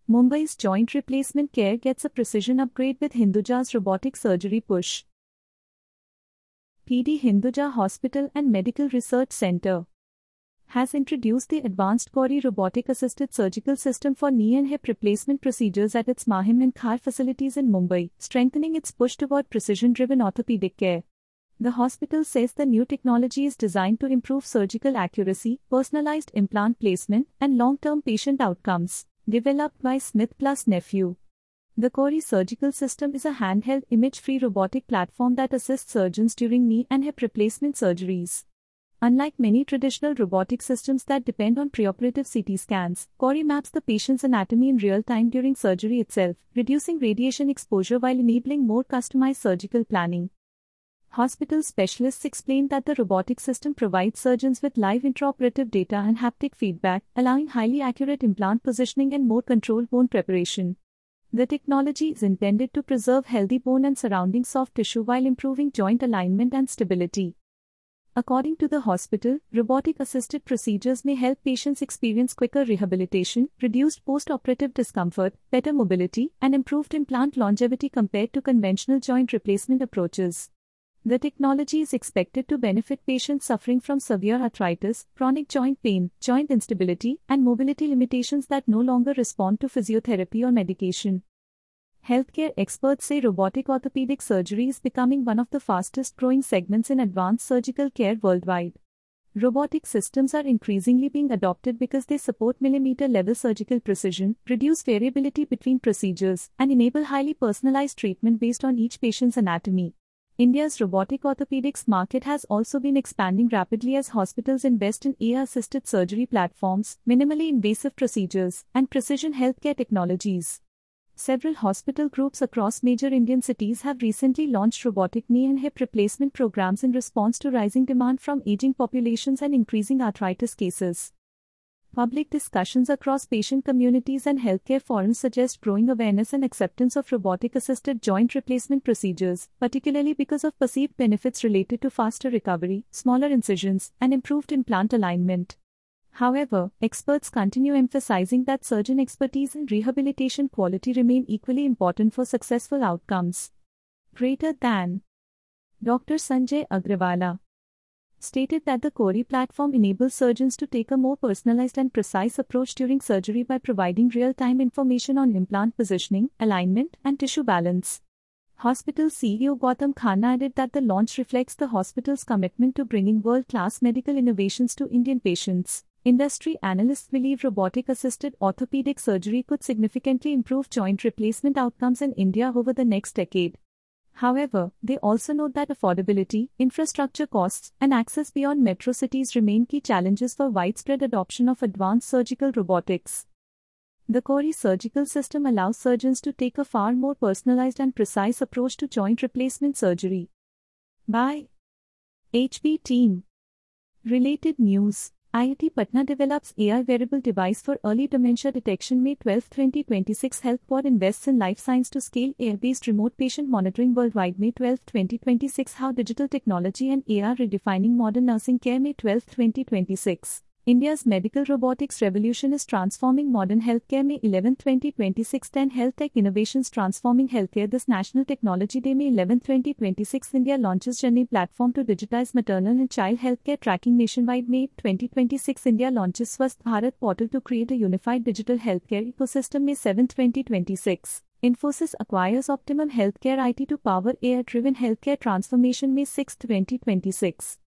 Mumbai's joint replacement care gets a precision upgrade with Hinduja's robotic surgery push. PD Hinduja Hospital and Medical Research Center has introduced the advanced CORI robotic-assisted surgical system for knee and hip replacement procedures at its Mahim and Khar facilities in Mumbai, strengthening its push toward precision-driven orthopedic care. The hospital says the new technology is designed to improve surgical accuracy, personalized implant placement, and long-term patient outcomes. Developed by Smith Plus Nephew. The CORI surgical system is a handheld, image-free robotic platform that assists surgeons during knee and hip replacement surgeries. Unlike many traditional robotic systems that depend on preoperative CT scans, CORI maps the patient's anatomy in real time during surgery itself, reducing radiation exposure while enabling more customized surgical planning. Hospital specialists explained that the robotic system provides surgeons with live intraoperative data and haptic feedback, allowing highly accurate implant positioning and more controlled bone preparation. The technology is intended to preserve healthy bone and surrounding soft tissue while improving joint alignment and stability. According to the hospital, robotic-assisted procedures may help patients experience quicker rehabilitation, reduced post-operative discomfort, better mobility, and improved implant longevity compared to conventional joint replacement approaches. The technology is expected to benefit patients suffering from severe arthritis, chronic joint pain, joint instability, and mobility limitations that no longer respond to physiotherapy or medication. Healthcare experts say robotic orthopedic surgery is becoming one of the fastest growing segments in advanced surgical care worldwide. Robotic systems are increasingly being adopted because they support millimeter-level surgical precision, reduce variability between procedures, and enable highly personalized treatment based on each patient's anatomy. India's robotic orthopedics market has also been expanding rapidly as hospitals invest in AI-assisted surgery platforms, minimally invasive procedures, and precision healthcare technologies. Several hospital groups across major Indian cities have recently launched robotic knee and hip replacement programs in response to rising demand from aging populations and increasing arthritis cases. Public discussions across patient communities and healthcare forums suggest growing awareness and acceptance of robotic-assisted joint replacement procedures, particularly because of perceived benefits related to faster recovery, smaller incisions, and improved implant alignment. However, experts continue emphasizing that surgeon expertise and rehabilitation quality remain equally important for successful outcomes. Greater than Dr. Sanjay Agrawala stated that the CORI platform enables surgeons to take a more personalized and precise approach during surgery by providing real-time information on implant positioning, alignment, and tissue balance. Hospital CEO Gautam Khanna added that the launch reflects the hospital's commitment to bringing world-class medical innovations to Indian patients. Industry analysts believe robotic-assisted orthopedic surgery could significantly improve joint replacement outcomes in India over the next decade. However, they also note that affordability, infrastructure costs, and access beyond metro cities remain key challenges for widespread adoption of advanced surgical robotics. The CORI surgical system allows surgeons to take a far more personalized and precise approach to joint replacement surgery. By HP Team. Related news. IIT Patna develops AI wearable device for early dementia detection. May 12, 2026. HealthQuad invests in life science to scale AI-based remote patient monitoring worldwide. May 12, 2026. How digital technology and AI are redefining modern nursing care. May 12, 2026. India's medical robotics revolution is transforming modern healthcare. May 11, 2026. 10 Health Tech Innovations Transforming Healthcare. This National Technology Day. May 11, 2026. India launches Journey platform to digitize maternal and child healthcare tracking nationwide. May 2026. India launches Swasth Bharat portal to create a unified digital healthcare ecosystem. May 7, 2026. Infosys acquires Optimum Healthcare IT to power AI-driven healthcare transformation. May 6, 2026.